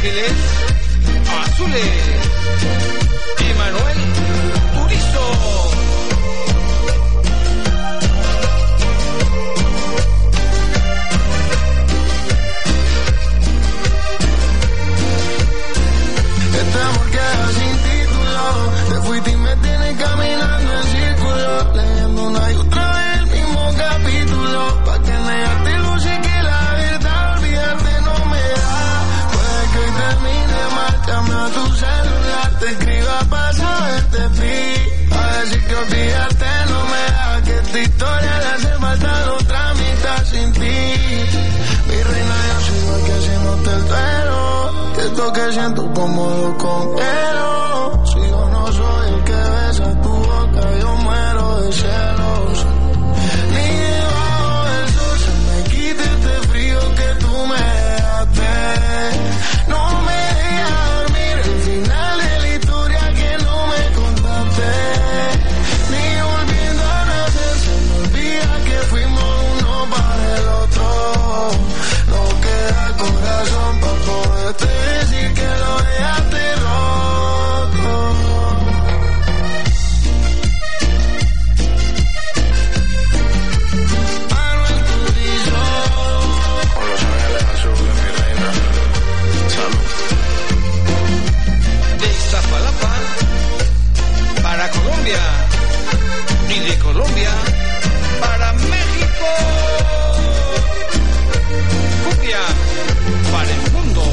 Ángeles Azules, Emanuel Turizo. Este amor queda sin título, te fuiste y me tienes caminando en círculo, leyendo una y otra vez el mismo capítulo, pa' que negarte luce que la verdad olvidarte no me da. Puede que hoy termine mal, llame a tu celular, te escriba pa' saberte free, a decir que olvidarte no me da, que esta historia le hace falta la otra mitad sin ti. Mi reina, yo sigo aquí haciéndote el duelo, que esto que siento como lo conquiero. Si yo no soy el que besa tu boca, yo muero de celos. Ni debajo del sol se me quita este frío que tú me dejaste. No me dejas dormir el final de la historia que no me contaste. Ni volviendo a nacer se me olvida que fuimos uno para el otro. No queda corazón pa' poderte decir que lo dejaste roto. Manuel Turizo. Con Los Ángeles Azules, mi reina. Salud. De Iztapalapa para Colombia y de Colombia para México. Cumbia para el mundo.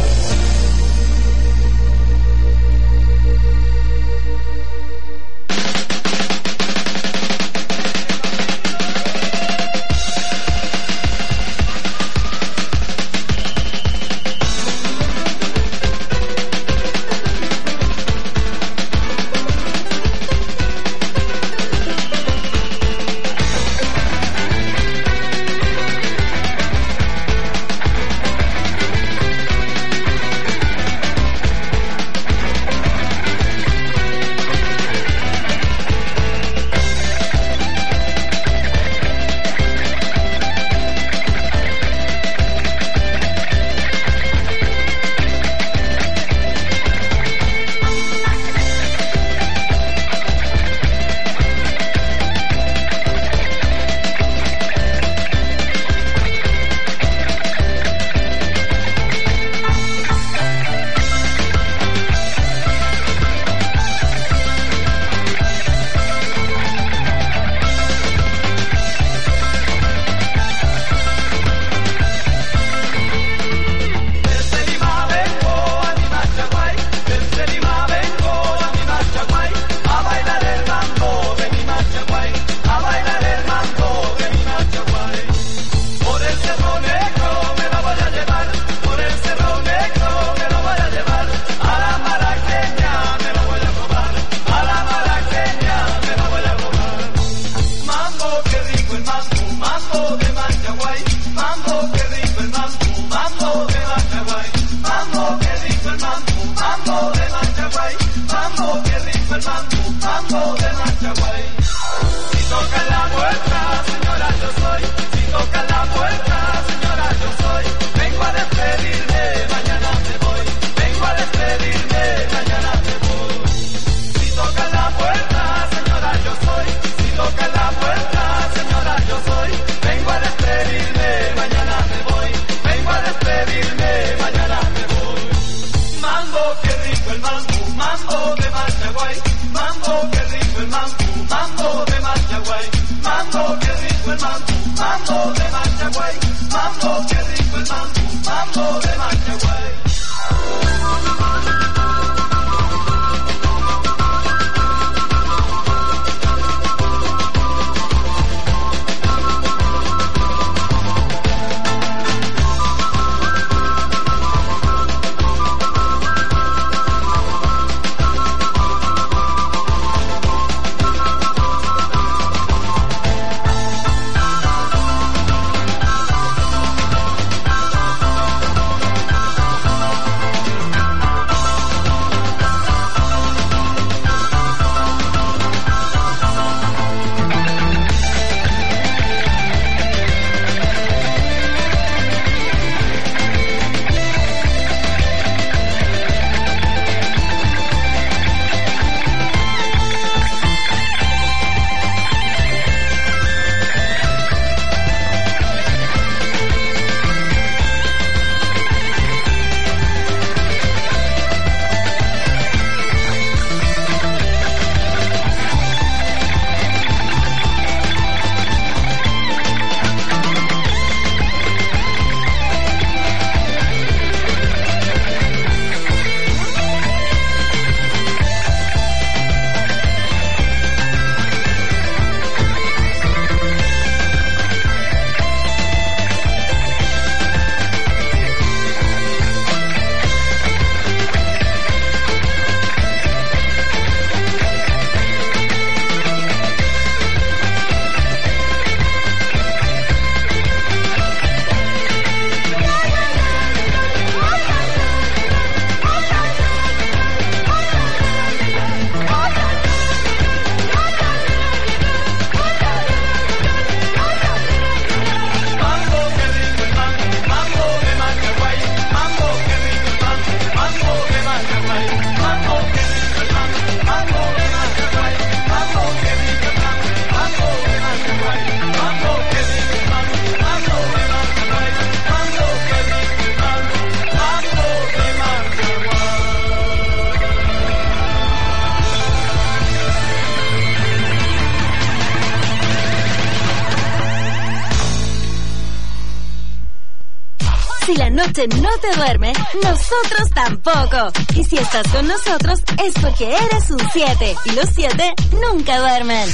Si la noche no te duerme, nosotros tampoco. Y si estás con nosotros es porque eres un 7. Y los 7 nunca duermen.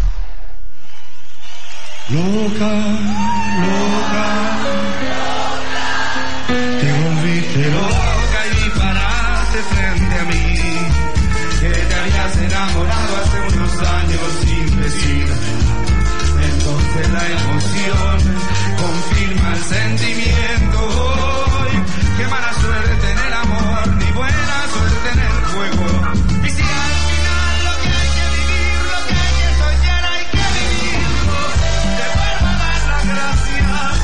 Loca, loca, te volviste loca y paraste frente a mí, que te habías enamorado hace unos años sin decir. Entonces la emoción confirma el sentimiento hoy. Qué mala suerte en el amor, ni buena suerte en el juego. Y si al final lo que hay que vivir, lo que hay que soñar, hay que vivirlo. Te vuelvo a dar las gracias.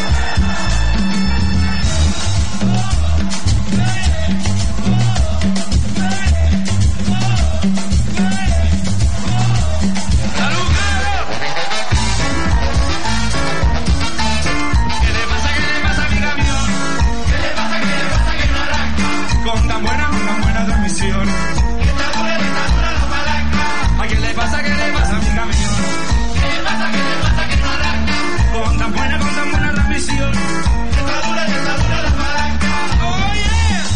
Con tan buena transmisión. ¿Qué tal dura la palanca? ¿A quién le pasa, mi camión? ¿Qué le pasa, que no arranca? Con tan buena transmisión. ¿Qué tal dura la palanca? ¡Oh, yeah!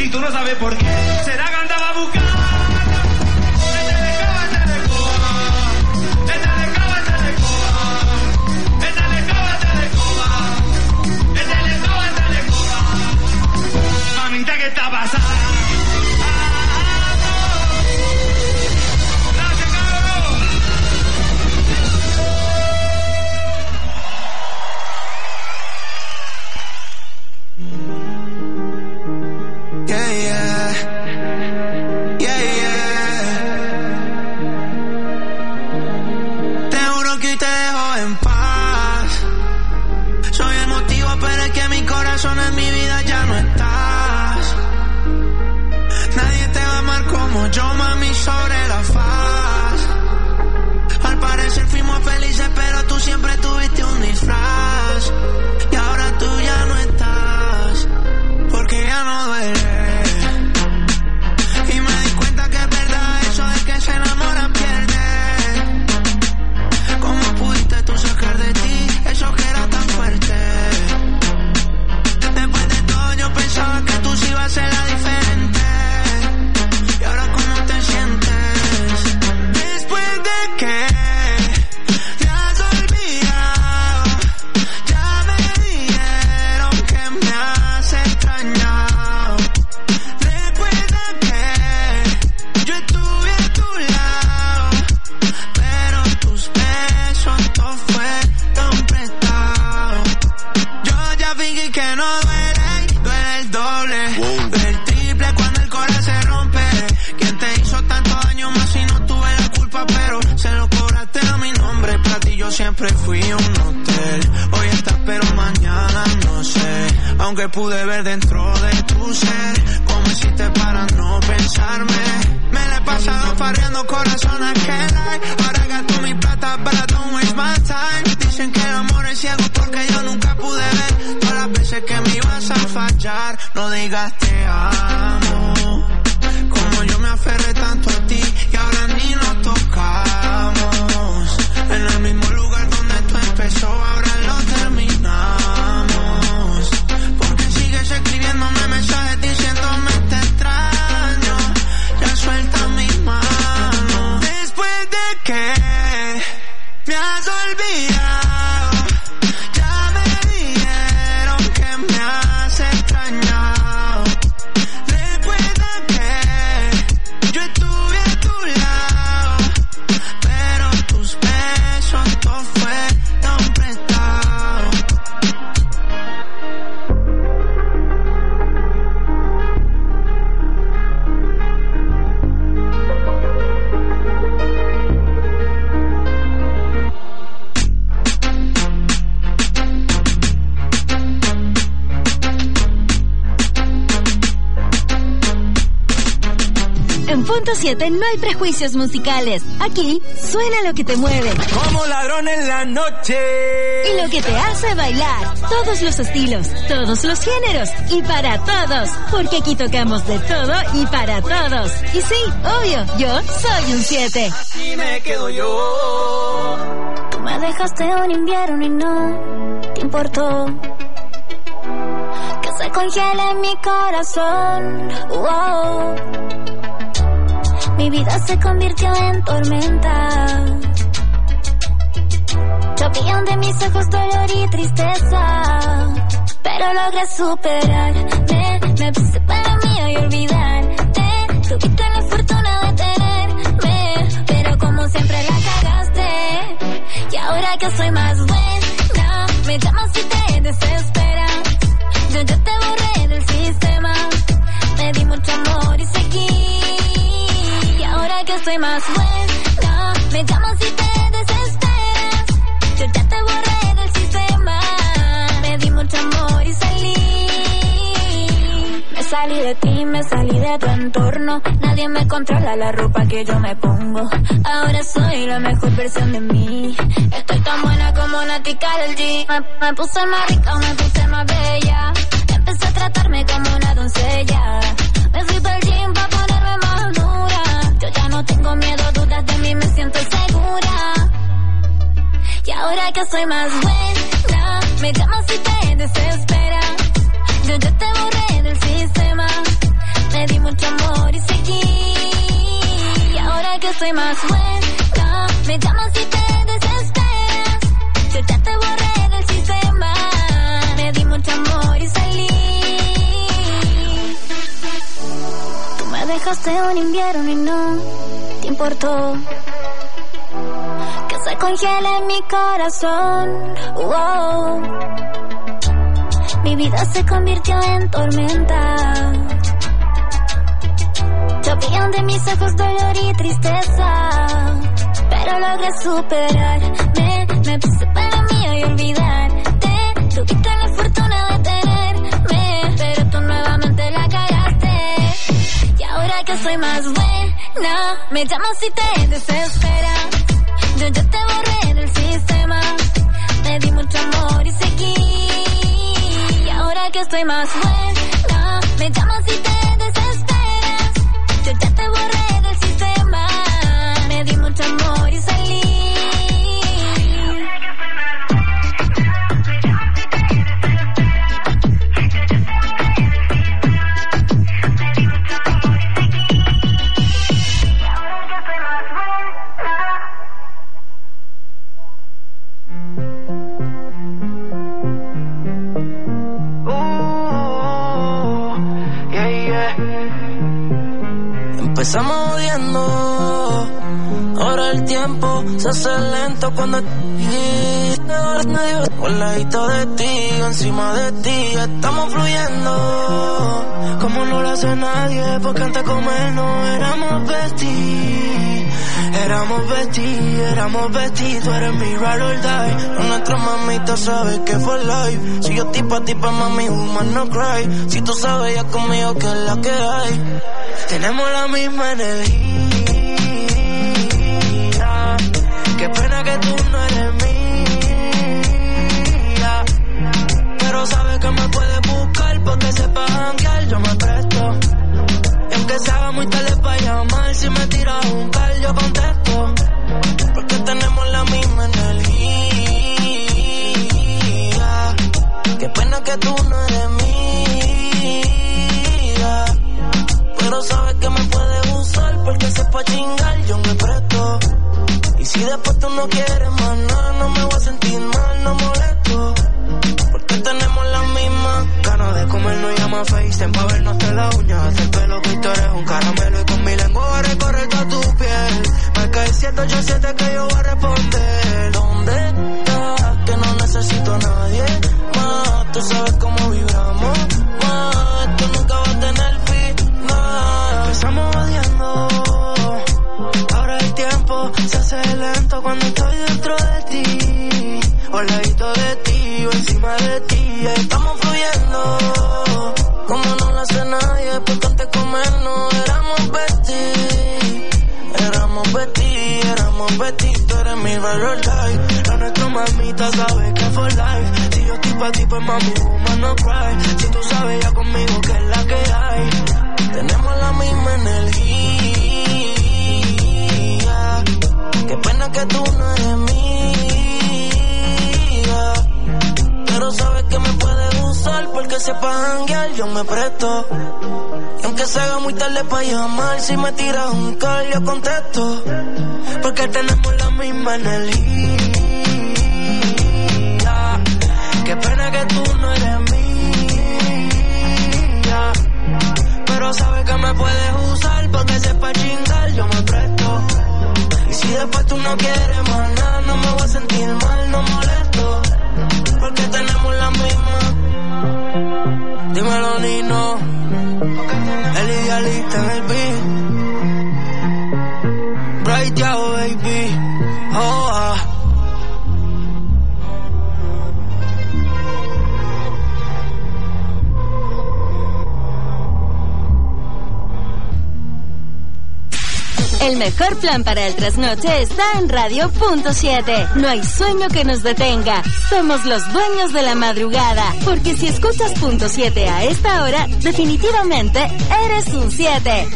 y tú no sabes por qué. Será que andaba buscando. Mamita, ¿qué está pasando? En mi vida ya no estás. Nadie te va a amar como yo, mami, sobre la faz. Al parecer fuimos felices, pero tú siempre tuviste un disfraz. Y ahora tú ya no estás, porque ya no duele. Y me di cuenta que es verdad eso de que se enamora pierde. ¿Cómo pudiste tú sacar de ti eso que era tan fuerte? Yo pensaba que tú sí ibas a ser la diferente. Y ahora ¿cómo te sientes? Después de que te has olvidado, ya me dijeron que me has extrañado. Recuerda que yo estuve a tu lado, pero tus besos no fueron prestados. Yo ya fingí que no el doble, el triple cuando el corazón se rompe. ¿Quién te hizo tanto daño más si no tuve la culpa? Pero se lo cobraste a mi nombre. Para ti yo siempre fui un hotel. Hoy estás pero mañana no sé. Aunque pude ver dentro de tu ser cómo hiciste para no pensarme. Me la he pasado farreando corazón a aquel. Ahora gasto mi plata para don't waste my time. Dicen que el amor es ciego porque yo nunca pude ver todas las veces que me ibas a fallar. No digas te amo, como yo me aferré tanto a ti y ahora ni nos tocamos. En el mismo lugar donde esto empezó, ahora lo terminamos. Porque sigues escribiéndome mensajes diciéndome te extraño. Ya suelta mis manos. Después de que me has olvidado, ya me dijeron que me has extrañado. Recuerda que yo estuve a tu lado, pero tus besos no fueron prestados. En Punto 7 no hay prejuicios musicales. Aquí suena lo que te mueve. Como ladrón en la noche. Y lo que te hace bailar. Todos los estilos, todos los géneros. Y para todos. Porque aquí tocamos de todo y para todos. Y sí, obvio, yo soy un 7. Y me quedo yo. Tú me dejaste un invierno y no te importó que se congele mi corazón. Wow. Mi vida se convirtió en tormenta. Llovía de mis ojos dolor y tristeza, pero logré superarme. Me puse para mí y olvidarte. Tuviste la fortuna de tenerme, pero como siempre la cagaste. Y ahora que soy más buena, me llamas y te desesperas. Yo ya te borré del sistema. Me di mucho amor y seguí. Ahora que soy más buena, me llamas y te desesperas. Yo ya te borré del sistema. Me di mucho amor y salí. Me salí de ti, me salí de tu entorno. Nadie me controla la ropa que yo me pongo. Ahora soy la mejor versión de mí. Estoy tan buena como Nati Karol G. Me puse más rica, me puse más bella. Empecé a tratarme como una doncella. Me fui para el gym pa' ponerme más dura. Yo ya no tengo miedo, dudas de mí, me siento segura. Y ahora que soy más buena, me llamas y te desesperas. Yo ya te borré del sistema. soy más buena, me llamas y te desesperas. Yo ya te borré del sistema, me di mucho amor y salí. Tú me dejaste un invierno y no te importó que se congele mi corazón. Wow. Mi vida se convirtió en tormenta. Llovían de mis ojos dolor y tristeza, pero logré superarme. Me puse para mí y olvidarte. Tuviste la fortuna de tenerme, pero tú nuevamente la cagaste. Y ahora que soy más buena, me llamas y te desesperas. Yo ya te borré del sistema, me di mucho amor y seguí. Y ahora que estoy más buena, me llamas y te desesperas. Yo ya te borré del sistema, me di mucho amor y salí. Empezamos odiando, ahora el tiempo se hace lento cuando al ladito de ti, encima de ti, estamos fluyendo como no lo hace nadie, porque antes de comer no éramos besties. Éramos besties, tú eres mi ride or die. Lo nuestro, mamita, sabes que fue live. Si yo tipo a tipo, mami, woman no cry. Si tú sabes ya conmigo que es la que hay. Tenemos la misma energía. Qué pena que tú no eres mía, pero sabes que me puedes buscar porque sepas janguear, yo me presto. Y aunque se haga muy tarde para llamar, si me tiras un call yo contesto, porque tenemos la misma energía. Qué pena que tú no eres mía, pero sabes que me puedes usar porque sepa chingar, yo me presto. Y si después tú no quieres más nada, no me voy a sentir mal, no molesto, porque tenemos la misma ganas de comernos y llama FaceTime pa' vernos hasta la uña, hasta el pelo, que tú eres un caramelo y con mi lengua voy a recorrer toda tu piel. Marca el 787 que yo voy a responder. ¿Dónde estás? Que no necesito a nadie más, tú sabes cómo vibramos más, esto nunca va a tener final. Empezamos odiando, ahora el tiempo se hace lento cuando estoy dentro de ti, o al ladito de ti, o encima de ti, estamos fluyendo como no lo hace nadie, porque antes de comernos éramos besties, tú eres mi ride or die. La nuestra, mamita, sabe que for life. Si yo estoy pa' ti, pues mami, woman no cry. Si tú sabes ya conmigo que es la que hay. Tenemos la misma energía. Qué pena que tú no eres mía, pero sabes que me puedes usar porque sepa janguear, yo me presto. Y aunque se haga muy tarde para llamar, si me tiras un call yo contesto, porque tenemos la misma energía. Qué pena que tú no eres mía, pero sabes que me puedes usar porque sepa chingar, yo me presto. Y si después tú no quieres más nada, no me voy a sentir mal, no molesto, porque tenemos la misma. Dímelo, Nino, el idealista en el beat. Bright Yao, baby. Oh, ah. El mejor plan para el trasnoche está en Radio.7. No hay sueño que nos detenga. Somos los dueños de la madrugada. Porque si escuchas .7 a esta hora, definitivamente eres un 7.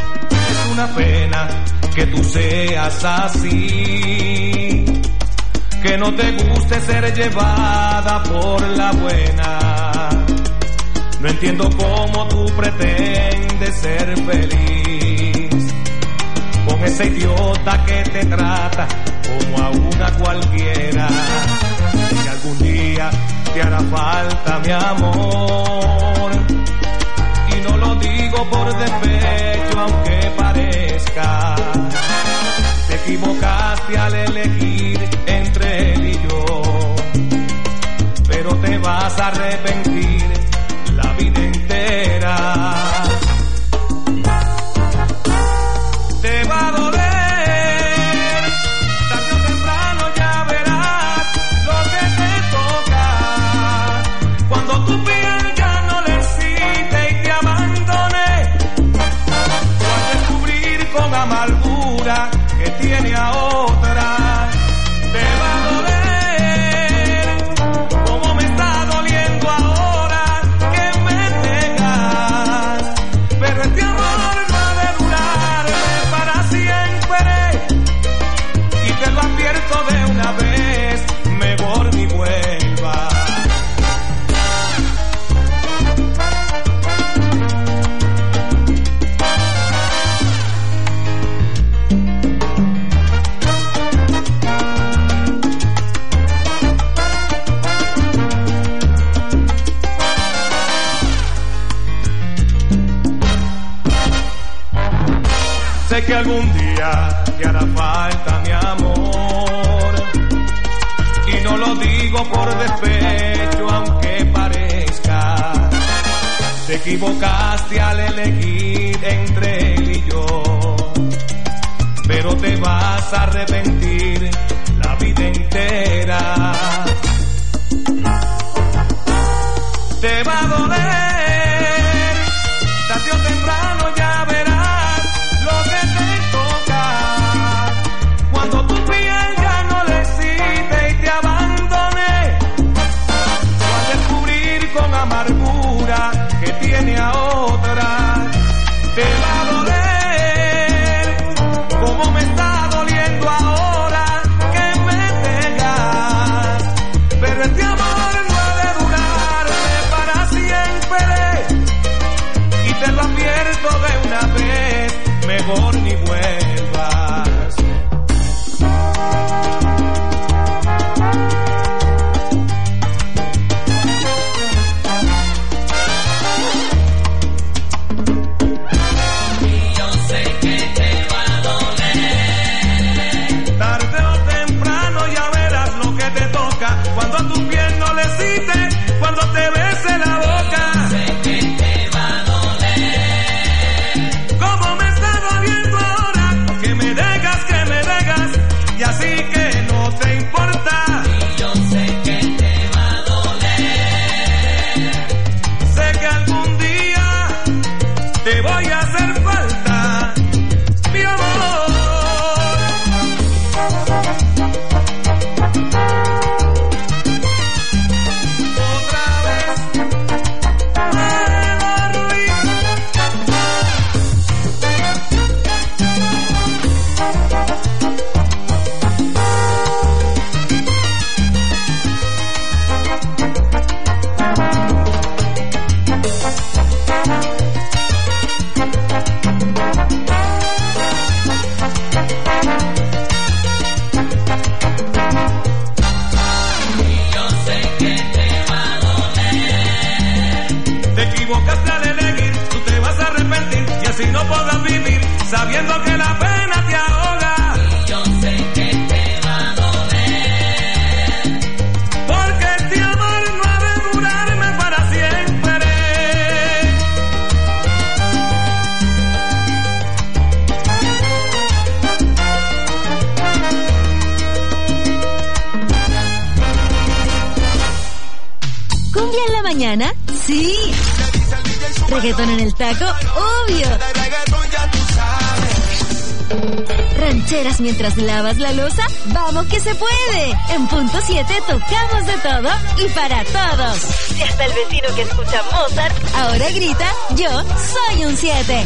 Es una pena que tú seas así. que no te guste ser llevada por la buena. No entiendo cómo tú pretendes ser feliz con ese idiota que te trata como a una cualquiera. Si algún día te hará falta mi amor, y no lo digo por despecho aunque parezca, te equivocaste al elegir entre él y yo, pero te vas a arrepentir la vida entera. Te va a doler, tarde o temprano ya verás lo que te toca. Cuando tu piel ya no le excite y te abandone, vas a descubrir con amargura que tiene a otra. Te va a doler como me está doliendo ahora que me dejas, pero este amor no ha de durarme para siempre, y te lo advierto de una vez, mejor ni vuelva. Sé que algún día te hará falta mi amor, y no lo digo por despecho aunque parezca, te equivocaste al elegir entre él y yo, pero te vas a arrepentir la vida entera. Te va a doler, tarde o temprano ya verás lo que te toca. Cuando tu piel ya no le excite y te abandone, vas a descubrir con amargura que tiene a otra. Te va a doler como me está doliendo ahora que me dejas, pero este amor no ha de durarme para siempre, y te lo advierto de una vez, mejor ni vuelvas. Y yo sé que te va a doler, Tarde o temprano ya verás lo que te toca, cuando a tu piel no le excite, cuando te bese la boca. sé que te va a doler, Como me está doliendo ahora que me dejas, y así que no te importa. y yo sé que te va a doler, Sé que algún día te voy a hacer falta, mi amor. Otra vez, Manuel Ruiz. y yo sé que te va a doler, Te equivocaste al elegir, tú te vas a arrepentir, y así no podrás vivir sabiendo que la pena te ahoga. y yo sé que te va a doler, Porque este amor no ha de durarme para siempre. ¿Cumbia en la mañana? Sí. ¿Reggaetón en el taco? Obvio. ¿Rancheras mientras lavas la loza? ¡Vamos que se puede! En punto 7 tocamos de todo y para todos. Y hasta el vecino que escucha Mozart ahora grita, yo soy un 7.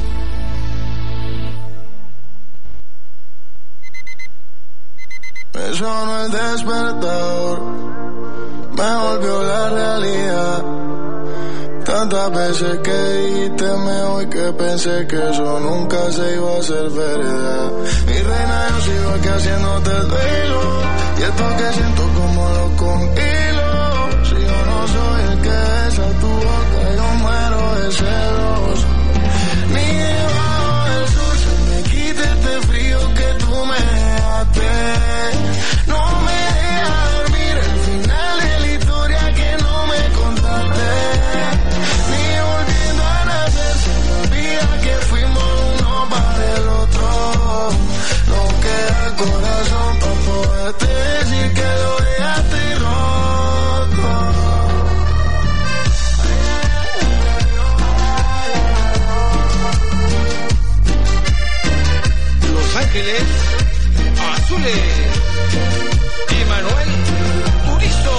Me que sonó el despertador me volvió la realidad. Tantas veces que dijiste me voy que pensé que eso nunca se iba a hacer verdad. Mi reina, yo sigo aquí haciéndote el duelo, y esto que siento como lo conhilo. Si yo no soy el que besa tu boca, yo muero de celos. Ni debajo del sol se me quita este frío que tú me dejaste. No me deja dormir el final de la historia que no me contaste. Ni volviendo a nacer se me olvida que fuimos uno para el otro. No queda corazón para poderte decir que lo dejaste roto. Los Ángeles Azules, Emanuel Turizo.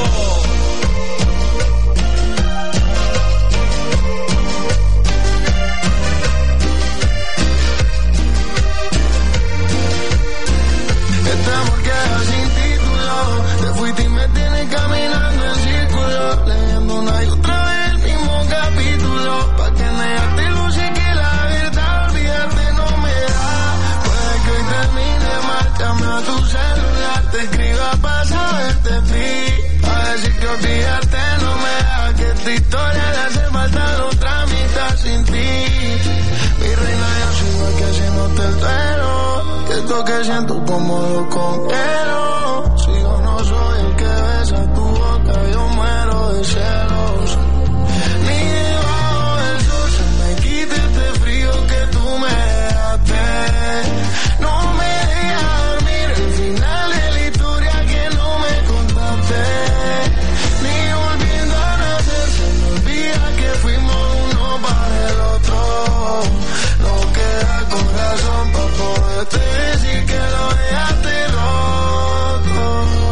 Este amor queda sin título, te fuiste y me tienes caminando en círculo, leyendo una y otra vez el mismo capítulo, pa' que negarte luce que la verdad olvidarte no me da. Puede que hoy termine mal, llame a tu celular, te escriba pa' saberte ti, a decir que olvidarte no me da, que esta historia le hace falta la otra mitad sin ti. Mi reina, yo sigo aquí haciéndote el duelo, que esto que siento como lo conquiero. Si yo no soy el que besa tu boca, yo muero de celos. Ni debajo del sol se me quita este frío que tú me dejaste. No me deja dormir el final de la historia que no me contaste. Ni volviendo a nacer se me olvida que fuimos uno para el otro. No queda corazón para poderte decir que lo dejaste roto.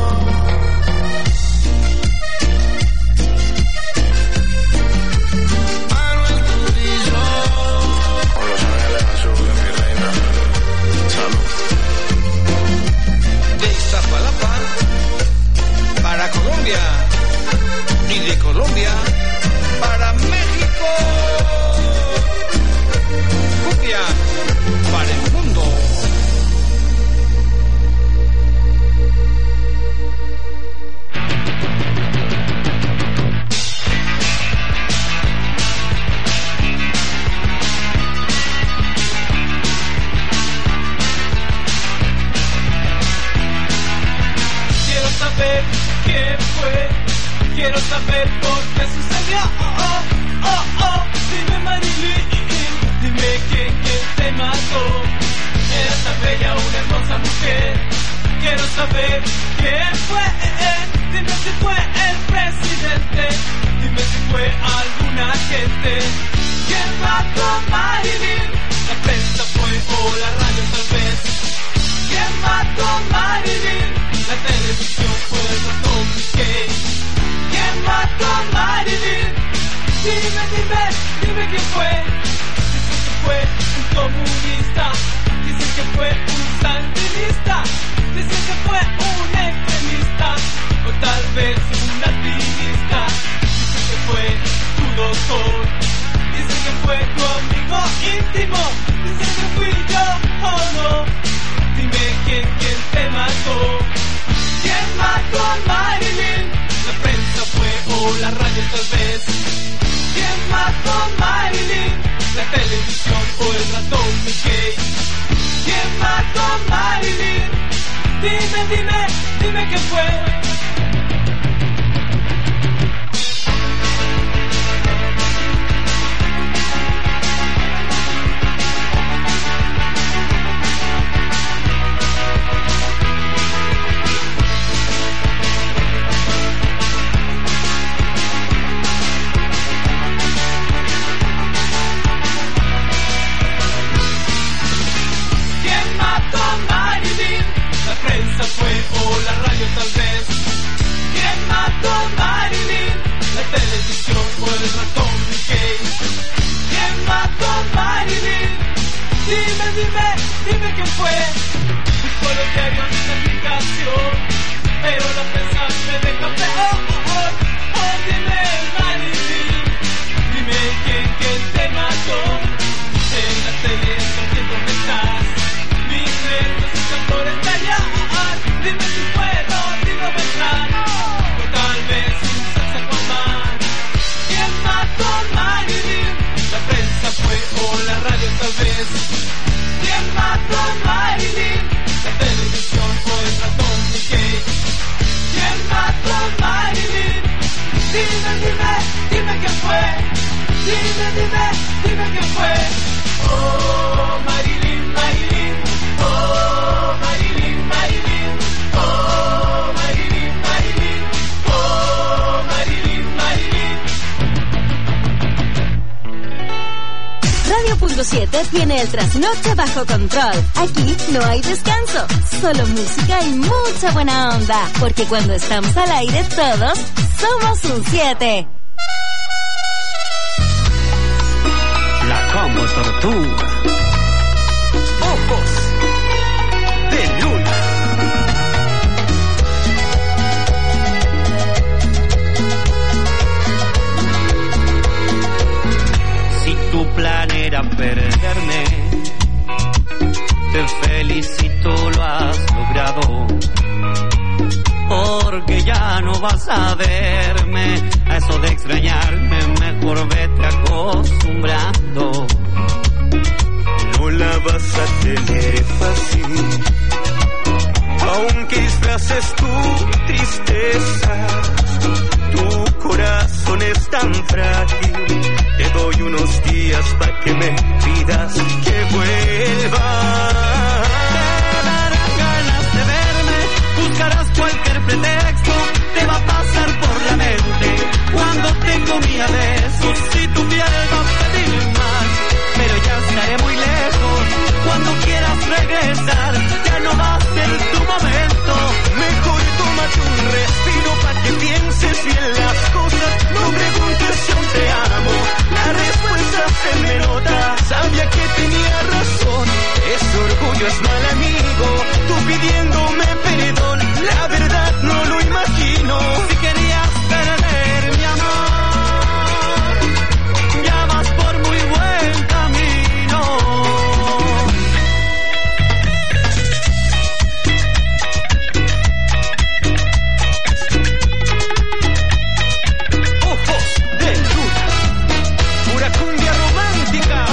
Manuel Turizo. Con Los Ángeles Azules, mi reina. Salud. De Iztapalapa para Colombia y de Colombia para México. Cumbia para el mundo. Quiero saber qué fue, quiero saber por qué sucedió. Dime Marilyn, dime quién te mató. Era tan bella, una hermosa mujer. Quiero saber quién fue, dime si fue el presidente, dime si fue alguna gente. ¿Quién mató a Marilyn? La prensa fue o la radio tal vez. ¿Quién mató a Marilyn? La televisión fue el ratón Mickey. ¿Quién mató a Marilyn? Dime quién fue. Dicen que fue un comunista, dicen que fue un sandinista, dicen que fue un extremista, o tal vez un alpinista. Dicen que fue tu doctor, dicen que fue tu amigo íntimo, dicen que fui yo o no. Dime quién te mató. ¿Quién mató a Marilyn? La prensa fue o la radio tal vez. ¿Quién mató a Marilyn? La televisión o el ratón Mickey. ¿Quién mató a Marilyn? Dime quién fue. Dime quién fue. Solo diario en esta aplicación, pero la prensa me deja peor. Oh, dime, Marilyn, dime quién te mató. En la tele también dónde estás, mis nervios están por estallar. Dime si puedo, digo verdad, o tal vez un saxofón. ¿Quién mató a Marilyn? La prensa fue o la radio tal vez. ¿Quién mató a Marilyn? La televisión o el ratón Mickey. ¿Quién mató a Marilyn? Dime quién fue. Dime quién fue. Oh, Marilyn, Marilyn. Oh, Marilyn, Marilyn. Oh, Marilyn, Marilyn. Oh, Marilyn, Marilyn. Radio Punto 7 tiene el trasnoche bajo control. Aquí no hay descanso, solo música y mucha buena onda. Porque cuando estamos al aire todos somos un 7. La Combo Tortuga. Ojos de luna. Si tu plan era perderme, te felicito, lo has logrado. Porque ya no vas a verme, a eso de extrañarme, mejor vete acostumbrando. No la vas a tener fácil, aunque disfraces tu tristeza. Tu corazón es tan frágil, te doy unos días para que me pidas que vuelva. Te darán ganas de verme, buscarás cualquier pretexto, te va a pasar por la mente cuando te comía besos. Si tu piel va a pedir más, pero ya estaré muy lejos. Cuando quieras regresar, ya no va a ser tu momento. Mejor tómate un respiro para que pienses bien las cosas. No preguntes si aún te amo, la respuesta se me nota. Sabía que tenía razón, ese orgullo es mal amigo. Tú pidiéndome perdón, la verdad no lo imagino. Si querías perder mi amor, ya vas por muy buen camino. Ojos de luna, pura cumbia romántica.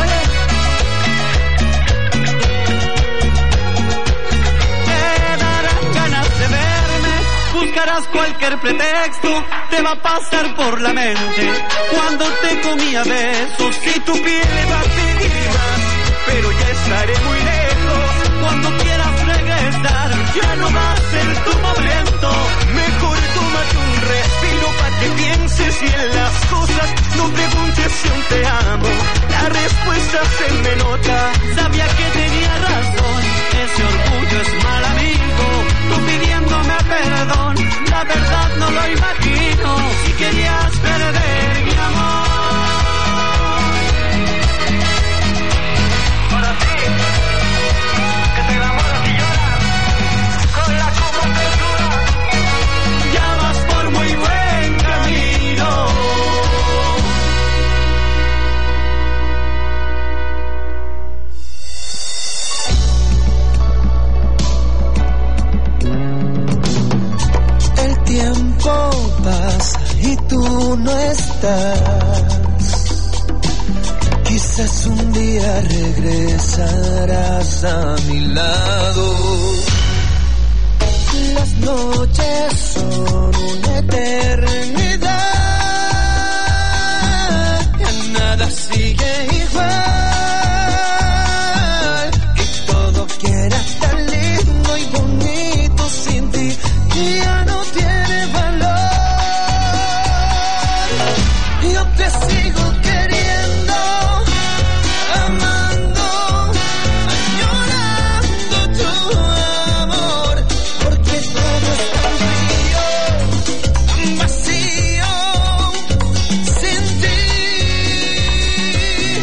Te darán ganas de verme, buscarás cualquier pretexto, te va a pasar por la mente cuando te comía besos. Si tu piel va a pedir más, pero ya estaré muy lejos. Cuando quieras regresar, ya no va a ser tu momento. Mejor tómate un respiro para que pienses bien las cosas. No preguntes si aún te amo, la respuesta se me nota. Sabía que tenía razón, ese orgullo es mal amigo. Tú pidiéndome perdón, la verdad no lo imagino. Si querías perder mi amor, Ahora sí, que te enamoras y lloras con la Combo Tortuga. ya vas por muy buen camino. El tiempo pasa y tú no estás. Quizás un día regresarás a mi lado. Las noches son una eternidad. Ya nada sigue igual. Y todo que era tan lindo y bonito sin ti ya no tiene valor. Yo te sigo queriendo, amando, añorando tu amor, porque todo es tan frío, tan vacío, sin ti.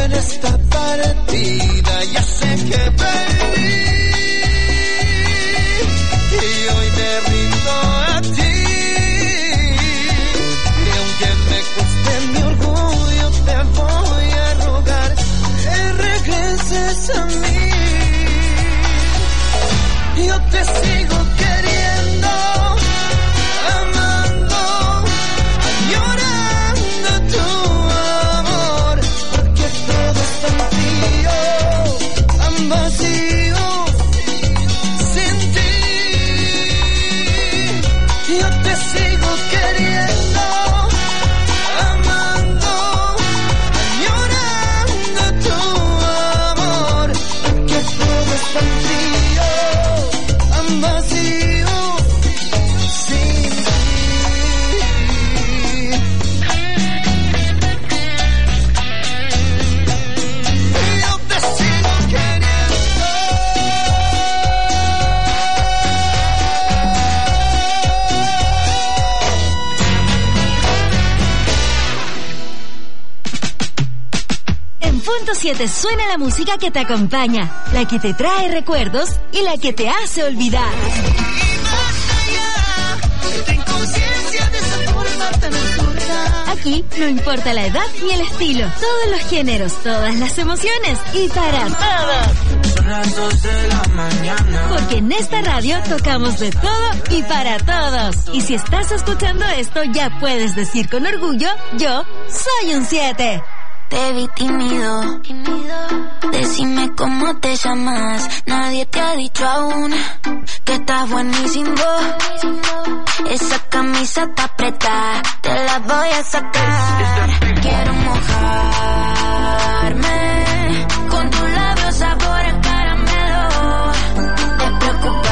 en esta partida ya sé que perdí y hoy me rindo a ti. Y aunque me cueste mi orgullo, te voy a rogar que regreses a mí. Yo te sigo queriendo, amando, añorando tu amor, porque todo es tan frío, tan vacío, sin ti. Yo te sigo queriendo, amando, añorando tu amor, porque todo es tan frío, tan vacío, sin ti. Yo te sigo queriendo. En Punto 7 suena la música que te acompaña, la que te trae recuerdos y la que te hace olvidar. Ten conciencia de esa forma tan absurda. Aquí no importa la edad ni el estilo, todos los géneros, todas las emociones y para todos. Son las 2 de la mañana. Porque en esta radio tocamos de todo y para todos. Y si estás escuchando esto, ya puedes decir con orgullo, yo soy un 7. Te vi tímido, decime cómo te llamas. Nadie te ha dicho aún que estás buenísimo. Esa camisa está apretada, te la voy a sacar. Quiero mojarme con tus labios sabor a caramelo. Despreocuparte,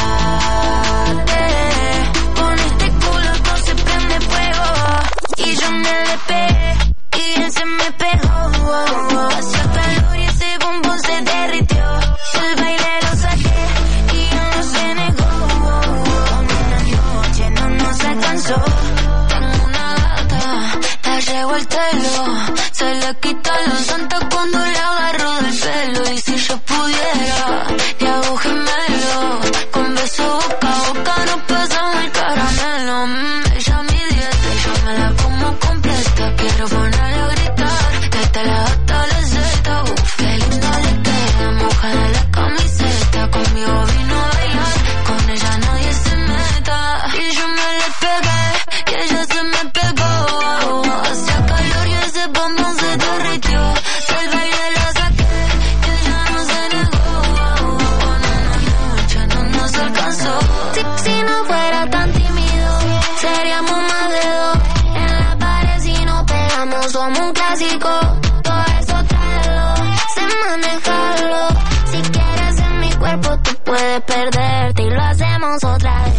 con este culo todo se prende fuego. Y yo me le pegué y él se me pegó. Hacía calor y ese bombón se derritió. El baile lo saqué y él no se negó. Una noche no nos alcanzó. Tengo una gata, la llevo el telo. Se le quita la santa cuando le agarro del pelo. Y si yo pudiera, le hago gemelo. Con beso boca a boca nos pasamos el caramelo. Ella mi dieta y yo me la como completa. Quiero ponerle a gritar, desde la hasta la Z. Qué linda le queda, mojada la camiseta. Conmigo vino a bailar, con ella nadie se meta. Y yo me le pegué, y ella se me pegó. Hacía calor y ese bombón se derritió. Del baile la saqué, y ella no se negó. Una noche no nos alcanzó. Si no fuera tan tímido, seríamos más de dos. En la pared si nos pegamos somos un clásico. Todo eso tráelo, sé manejarlo. Si quieres en mi cuerpo tú puedes perderte y lo hacemos otra vez.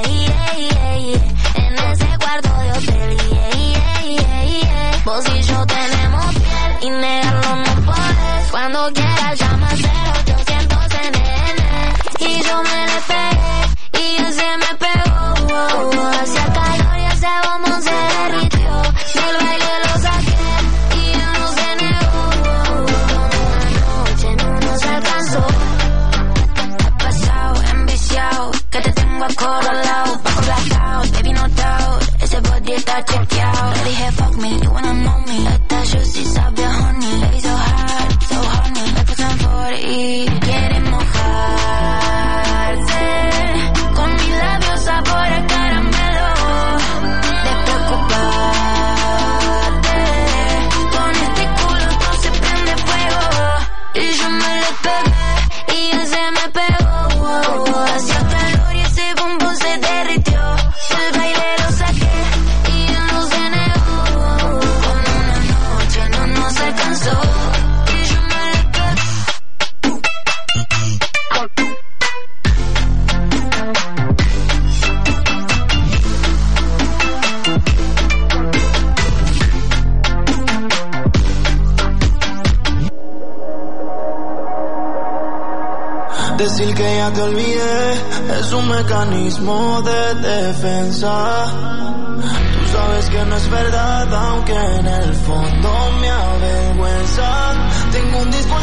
En ese cuarto de hotel. Vos y yo tenemos piel y negarlo no podés. Cuando quieras llama 0800 NN. Y yo me le pegué y él se me pegó. Hacía calor y ese bombón se derritió. Del baile lo saqué y él no se negó. Una noche no nos alcanzó. He pasado, enviciado, que te tengo acorralado. Bajo blackout, baby no doubt. Ese body está chequeado. Le dije fuck me, you wanna know me. Esta juicy sabe a honey. Baby so hard, so honey. Me puse en 40. Quiere mojarse con mis labios sabor a caramelo. Despreocuparte, con este culo todo se prende fuego. Y yo me le pegué y él se me pegó. Hacía calor y ese bombón se derritió. El baile lo saqué y él no se negó. Una noche no nos alcanzó. Y yo me le pegué. Decir que ya te olvidé es un mecanismo de defensa. Tú sabes que no es verdad, aunque en el fondo me avergüenza.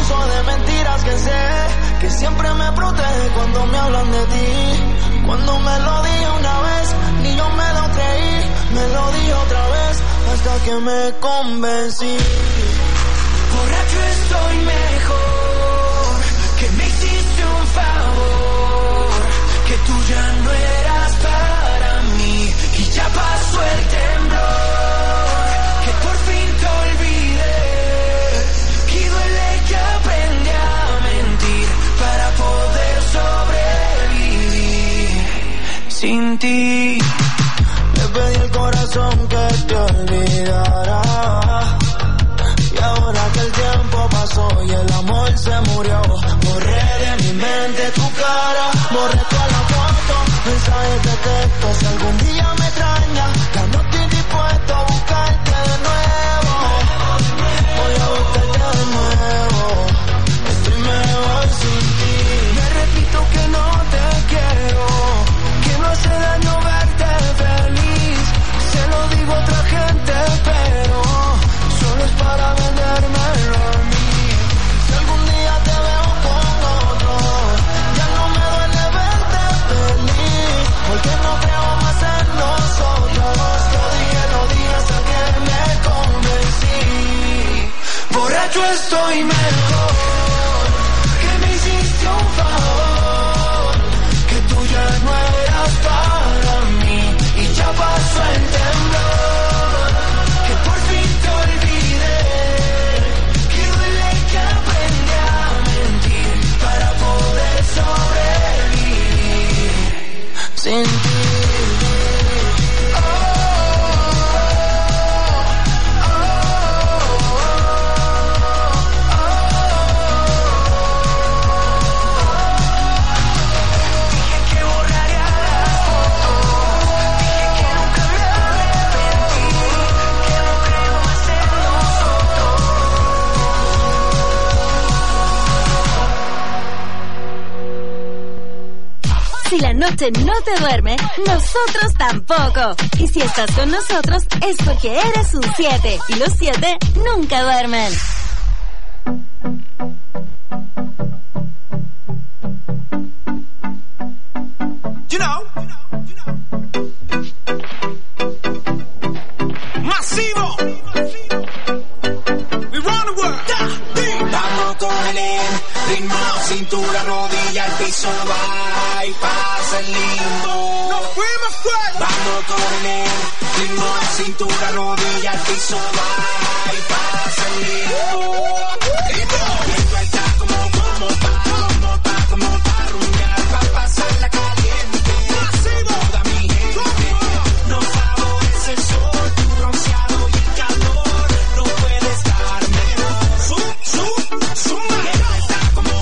discurso de mentiras que sé que siempre me protege cuando me hablan de ti. Cuando me lo dije una vez, ni yo me lo creí, me lo dije otra vez, hasta que me convencí. Borracho estoy mejor, que me hiciste un favor, que tú ya no eras para mí, y ya pasó el temblor, que por fin te olvidé, que duele que aprendí a mentir para poder sobrevivir sin ti. Le pedí el corazón que te olvidara, y ahora que el tiempo pasó y el amor se murió, borré de mi mente tu cara, borré toda la foto, mensajes de texto, si algún día me extraña, ya no estoy dispuesto a buscarte de nuevo, voy a buscarte de nuevo, estoy mejor sin ti. Me repito que no te quiero, que no hace daño verte feliz, se lo digo a otra gente, pero solo es para vendérmelo a mí. Si algún día te veo con otro, ya no me duele verte feliz, porque no creo más en nosotros. Lo dije hasta que me convencí. Borracho estoy mejor, que me hiciste un favor, que tú ya no eras para mí, y ya pasó el temblor, que por fin te olvidé, que duele que aprendí a mentir para poder sobrevivir sin ti. Si la noche no te duerme, nosotros tampoco. Y si estás con nosotros es porque eres un 7. Y los 7 nunca duermen. You know. Masivo. We run the world. Vamos con el ritmo, cintura, rodilla, el piso va y pasa el limbo. Nos fuimos fuera. Vamos con el ritmo, cintura, rodilla, el piso va y pasa el limbo. Esto está como pa rumbear, pa pasarla caliente. Toda mi gente nos favorece el sol, tu bronceado y el calor. No puede estar mejor. Esto está como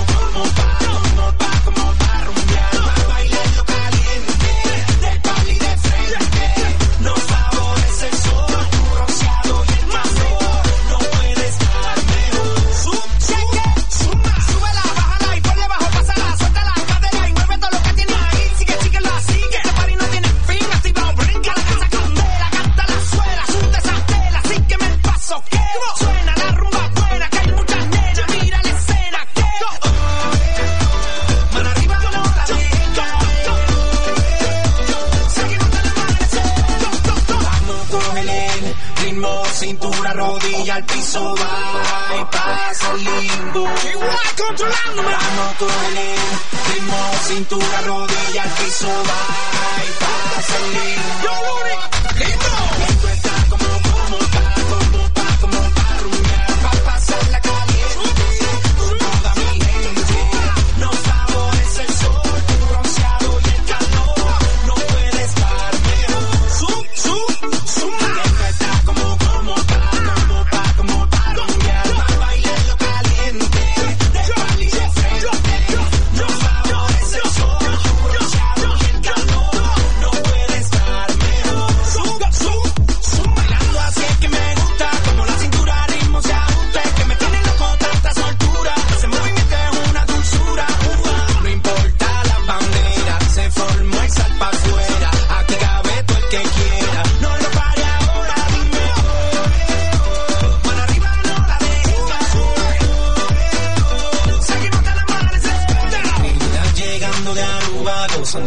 pa rumbear, pa bailarlo caliente, de pal y de frente. Nos favorece el sol, tu bronceado y el calor. No puede estar mejor. Súbela, bájala y ponle bajo, pásala, suelta la cadera y mueve todo lo que tiene ahí. Sigue, chiquenla, sigue. Este party no tiene fin, activa o brinca, la casa candela, canta la suela, suelta esa tela, sígueme el paso que suena la rumba buena, que hay muchas nenas, mira la escena que mano arriba no la deja, seguimos hasta el amanecer. Vamos con el ritmo, cintura, rodilla, al piso va y pasa el limbo. Igual controlándome. Vamos con el ritmo, cintura, rodilla, al piso va y pasa el limbo. Esto está como pa rumbear, pa pasarla caliente. Toda mi gente nos favorece el sol, tu bronceado y el calor. No puede estar mejor. Esto está como pa rumbear, pa bailarlo caliente, de pal y de frente. Nos favorece el sol, tu bronceado y el calor. No puede estar mejor.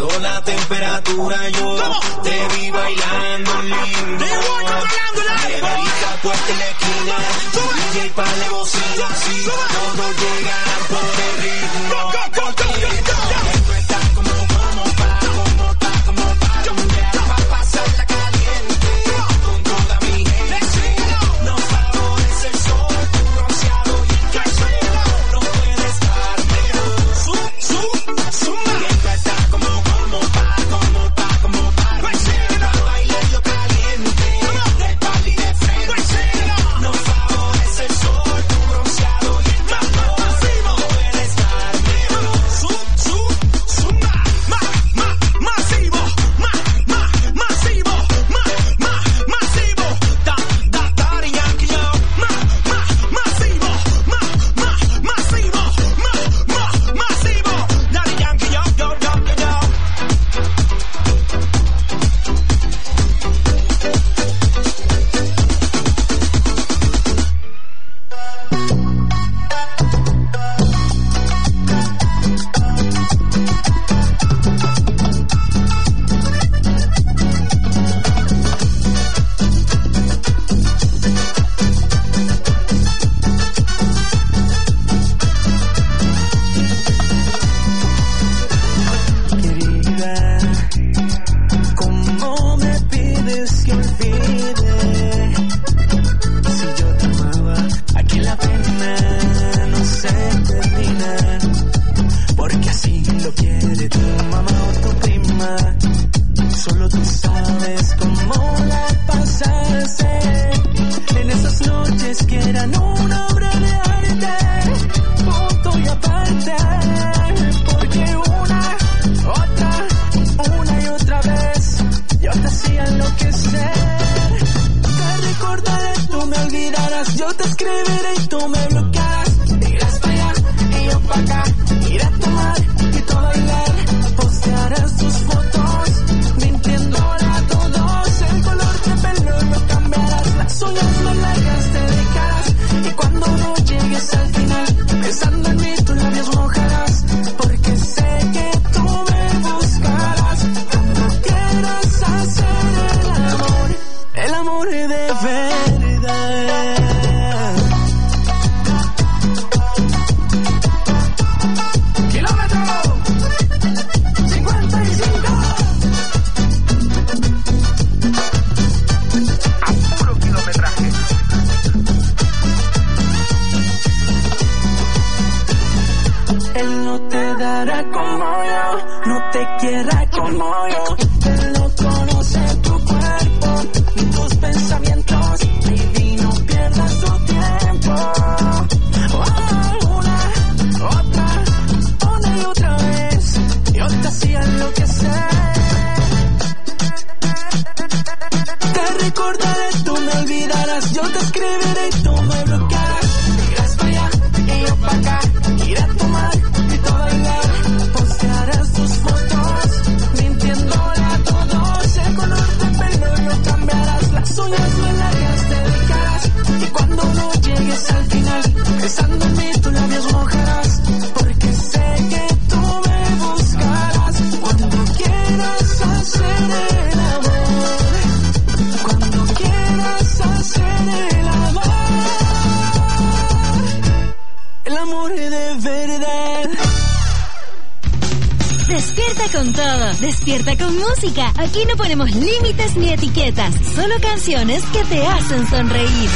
la temperatura, yo te vi bailando lindo. Neverita puesta en la esquina, DJ pa' la bocina, sí, todos llegan por el ritmo. Esto está como pa' pasarla caliente con toda mi gente. Nos favorece el sol, tu bronceado y el calzado. No puede estar mejor. Esto está como pa' bailarlo caliente, de pal y de frente. Nos favorece el sol, tu bronceado y el calzado. No puede estar mejor. Masivo, Daddy Yankee, yo. Masivo, Daddy Yankee, yo. Querida, ¿cómo me pides que olvide? Si yo te amaba, aquí la pena no se termina. Porque así lo quiere tu mamá o tu prima. Solo tú sabes cómo la pasaste en esas noches que eran una obra de arte, punto y aparte. Porque una y otra vez yo te hacía enloquecer. Te recordaré, tú me olvidarás, yo te escribiré y tú me bloquearás. Irás para allá y yo para acá, iré a tomar y todo a bailar. Postearás tus fotos mintiéndole a todos. El color de pelo lo cambiarás, las uñas más largas te dejarás. Y cuando no llegues al final, pensando en mí tus labios mojarás. Porque sé que tú me buscarás cuando quieras hacer el amor de verdad. Kilómetro 55 a puro kilometraje. Él no te dará como yo, no te quiera como yo. Él no conoce tu cuerpo ni tus pensamientos. Baby, no pierdas tu tiempo. Una y otra vez yo te hacía enloquecer. Te recordaré, tú me olvidarás, yo te escribiré y tú me bloquearás. Irás para allá y yo para acá, iré a tomar y todo a bailar. Postearás tus fotos mintiéndole a todos. El color de pelo lo cambiarás, las uñas más largas te dejarás. Y cuando no llegues al final, pensando en mí tus labios mojarás. Porque sé que tú me buscarás cuando quieras hacer el amor. Cuando quieras hacer el amor de verdad. Despierta con todo, despierta con música. Aquí no ponemos límites ni etiquetas, solo canciones que te hacen sonreír.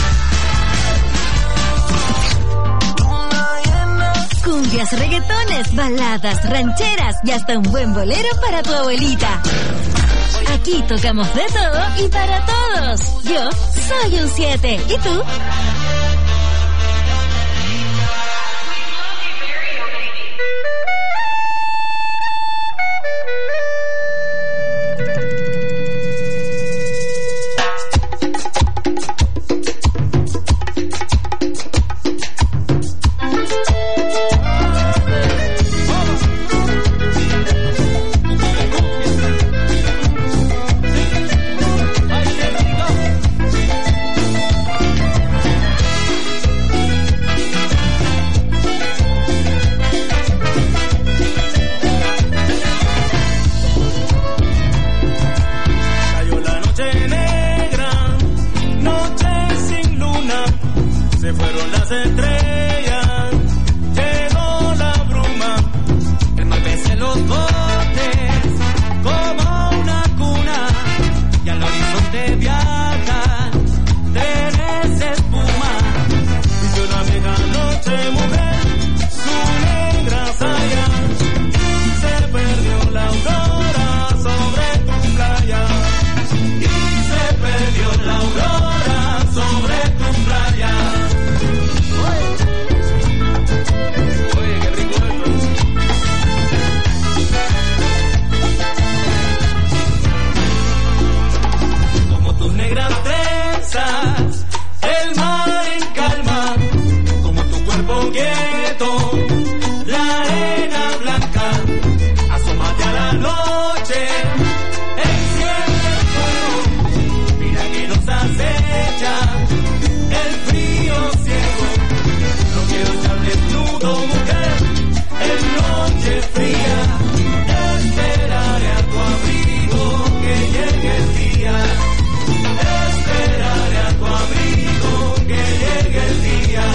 Cumbias, reggaetones, baladas, rancheras y hasta un buen bolero para tu abuelita. Aquí tocamos de todo y para todos. Yo soy un 7. ¿Y tú? abrigo, mujer, en noche fría. Esperaré a tu abrigo que llegue el día. Esperaré a tu abrigo que llegue el día.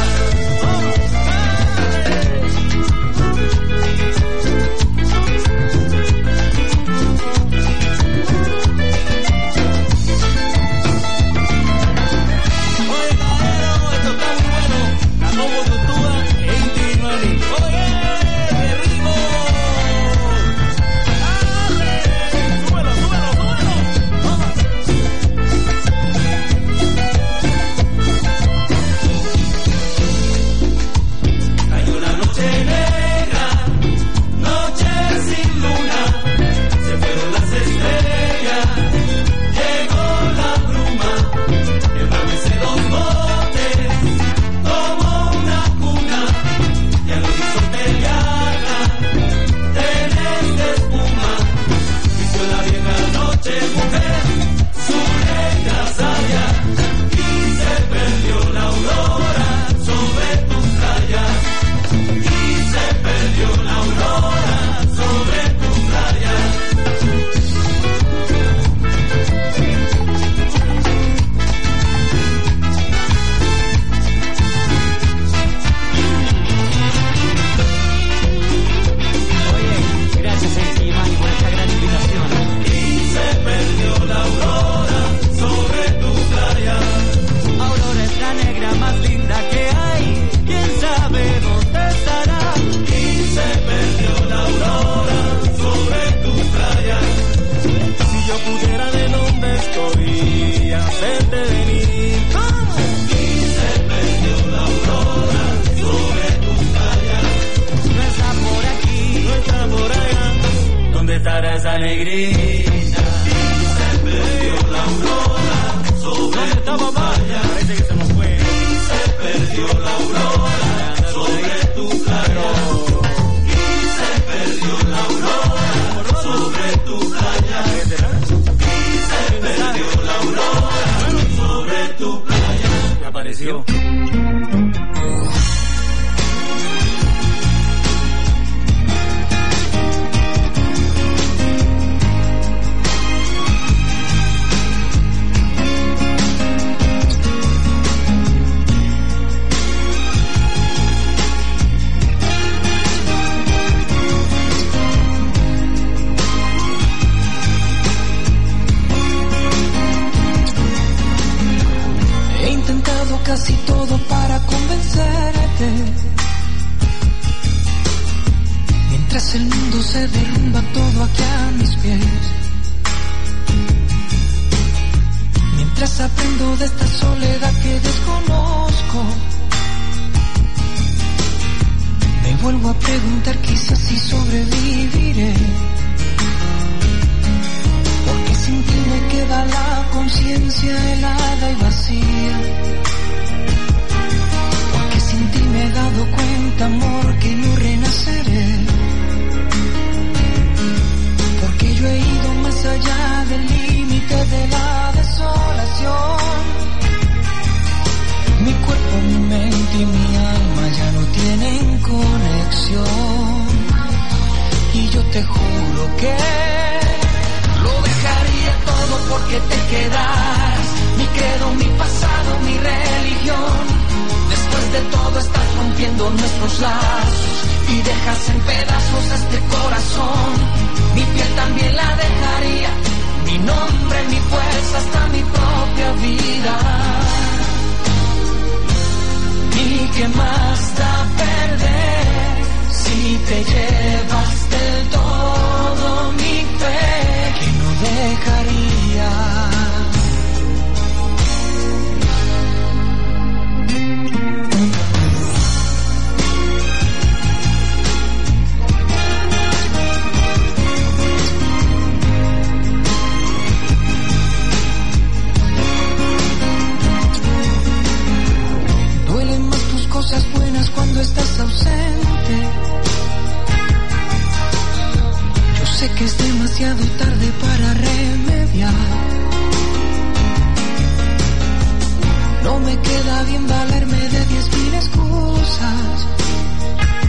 No me queda bien valerme de 10.000 excusas.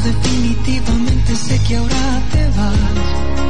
definitivamente sé que ahora te vas.